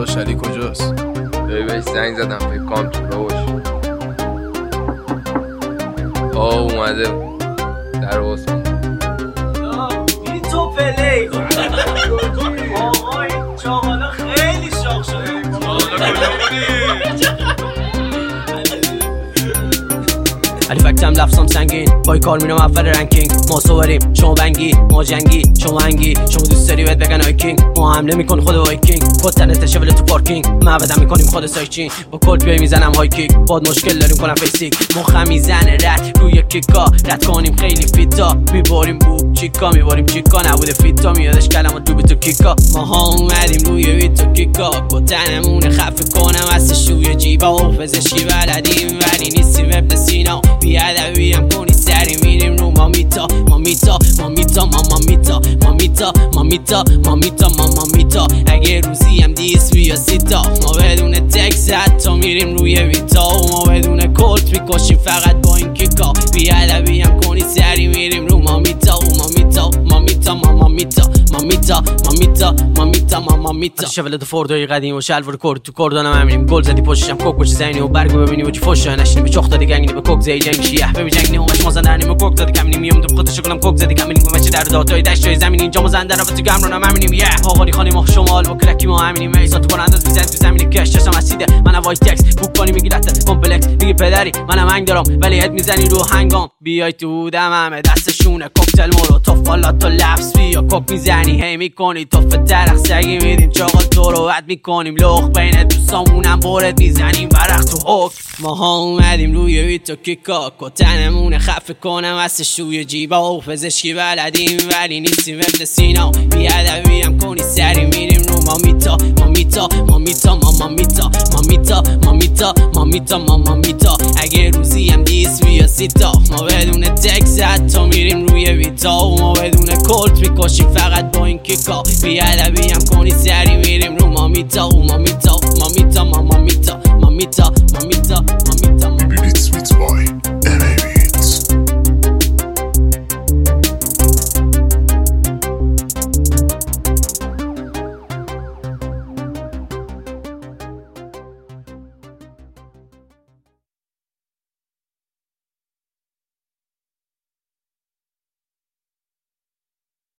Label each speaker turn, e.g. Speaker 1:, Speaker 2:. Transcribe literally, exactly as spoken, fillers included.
Speaker 1: داشلی کجاست؟
Speaker 2: دایی بهش زنگ زدم فکر کنم تو را باشه. آه اومده در واسم
Speaker 3: بی تو پلی آقای چاقالا خیلی شاق شده.
Speaker 4: علی فکتم لفظم سنگین بای کار میرم اول رنکینگ. ما صوریم شما بنگی ما جنگی شما هنگی شما دوست داری بهت بگن آیکینگ. ما حمله میکنیم خود وایکینگ کتنت شوله تو پارکینگ. معبدم میکنیم خود سایچین با کلت بیای میزنم های کیک. باد مشکل داریم کنم فیسیک مخم میزنه رد روی کیکا رد کنیم خیلی فیتا. میباریم بو چیکا میباریم چیکا نبوده فیتا میادش کلمات دوبی تو کیکا. ما ها اومدیم روی ویتو کیکا کتنمونه خفه کنم از شوی جیبا. و پزشکی بلدیم ولی نیستیم ابن سینا. بیادبی هم کنی سری میریم رو مامیتا مامیتا مامیتا مامیتا مامیتا مامیتا مامیتا مامیتا. اگه روزی هم دیس بیا سیتا ما بدون تکس حتی میریم روی ویتا. و ما بدون کلت میکشیم فقط با این کیکا. بیادبی هم کنی سری میریم رو مامیتا و مامیتا مامیتا مامیتا مامیتا مامیتا مامیتا مامیتا. شوله دو فوردای قدیم و شلوار کرد تو کردانم همینیم. گل زدی پشتم کوک پشت زینی و برگو ببینی و چی فوش نشینی به چخ دادی گنگی به کوک زی جنگ شیح ببین جنگی همش ما زندرنی و کوک زدی کمینی میام تو خودش کنم کوک زدی کمینی و مچ در داتای دشت جای زمین اینجا ما زنده رو تو گمرون هم همینیم. یه آقاری خانی ما شمال با کلکی ما همینیم. ایسا تو کننده میزنی تو زمینی کش چشم اسیده منم وایت تکس بوک کنی میگی رت کمپلکس میگی پدری منم هنگ دارم ولی اد میزنی رو هنگام. بیای تو دم همه دستشونه کوکتل مولو تو فالا تو لفظ بیا کوک میزنی هی میکنی تو فترخ سگی میدیم چاقال تو رو ود میکنیم لخ بین دوستامونم برد میزنیم ورق تو حک. ما ها اومدیم روی ویتو کیکا کتنمونه خفه کنم از شوی جیبا. و پزشکی بلدیم ولی نیستیم ابن سینا. بیادبی هم کنی سری میریم رو مامیتا مامیتا مامیتا مامیتا مامیتا مامیتا مامیتا مامیتا. اگه روزی هم دیس بیا سیتا ما بدون تکس حتی میریم روی ویتا. و ما بدون کلت میکشیم فقط با این کیکا. بیادبی هم کنی سری میریم رو مامیتا و مامیتا